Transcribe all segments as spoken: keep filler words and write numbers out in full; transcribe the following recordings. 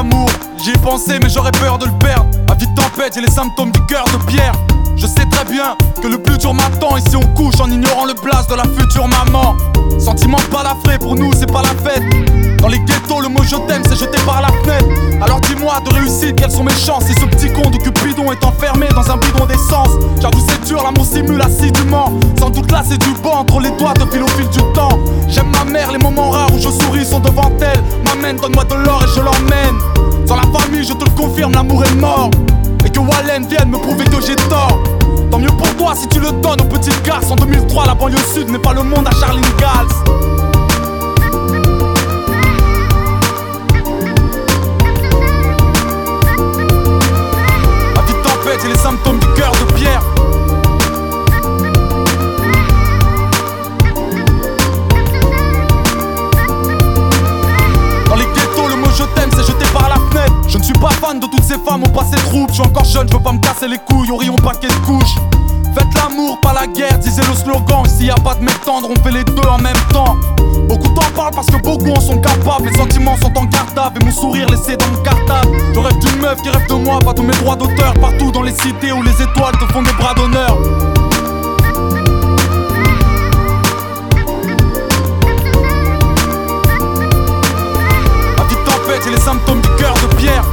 l'amour, j'y ai pensé mais j'aurais peur de le perdre. À vie de tempête, j'ai les symptômes du cœur de pierre. Je sais très bien que le plus dur m'attend ici on couche en ignorant le blast de la future maman. Sentiment balafré, pour nous c'est pas la fête. Dans les ghettos le mot je t'aime c'est jeté par la fenêtre. Alors dis-moi de réussite quelles sont mes chances si ce petit con de Cupidon est enfermé dans un bidon d'essence. J'avoue c'est dur, l'amour simule assidûment. Sans doute là c'est du banc, entre les doigts te file au fil du temps. J'aime ma mère, les moments rares où je souris sont devant elle. M'amène, donne-moi de l'or et je l'emmène. Sans la famille je te le confirme, l'amour est mort. Et que Wallen vienne me prouver que j'ai tort. Tant mieux pour toi si tu le donnes aux petites garces. En deux mille trois la banlieue sud n'est pas le monde à Charlie Gals. À vie de tempête j'ai les symptômes du cœur de pierre. Dans les ghettos le mot je t'aime c'est jeté par la fenêtre. Je ne suis pas fan de toutes ces femmes au passé trouble. Je suis encore jeune, je veux pas me casser les couilles au rayon paquet de couches. Faites l'amour, pas la guerre, disait le slogan. S'il y a pas de mec tendre, on fait les deux en même temps. Beaucoup t'en parlent parce que beaucoup en sont capables. Les sentiments sont en cartable et mon sourire laissé dans mon cartable. Je rêve d'une meuf qui rêve de moi, pas tous mes droits d'auteur. Partout dans les cités où les étoiles te font des bras d'honneur. À vie de tempête, j'ai les symptômes du cœur de pierre.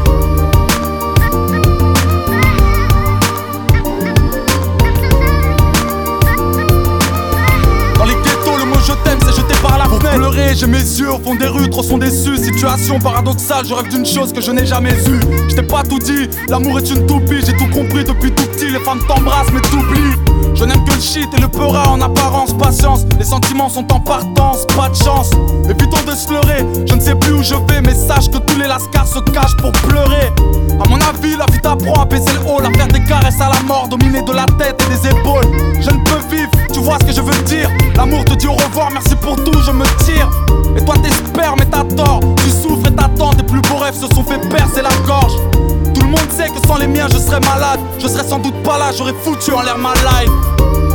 Je t'aime, c'est jeté par la fenêtre. Pour pleurer, j'ai mes yeux au fond des rues, trop sont déçus. Situation paradoxale, je rêve d'une chose que je n'ai jamais eue. Je t'ai pas tout dit, l'amour est une toupie. J'ai tout compris depuis tout petit, les femmes t'embrassent mais t'oublient. Je n'aime que le shit et le peura en apparence. Patience, les sentiments sont en partance, pas de chance. Évitons de se leurrer, je ne sais plus où je vais. Mais sache que tous les lascars se cachent pour pleurer. À mon avis, la vie t'apprend à baisser le haut, à faire des caresses à la mort, dominer de la tête et des épaules. Je ne peux vivre, tu vois ce que je veux dire. L'amour te dit au revoir, merci pour tout, je me tire. Et toi t'espères mais t'as tort. Tu souffres et t'attends, tes plus beaux rêves se sont fait percer la gorge. Tout le monde sait que sans les miens je serais malade. Je serais sans doute pas là, j'aurais foutu en l'air ma life.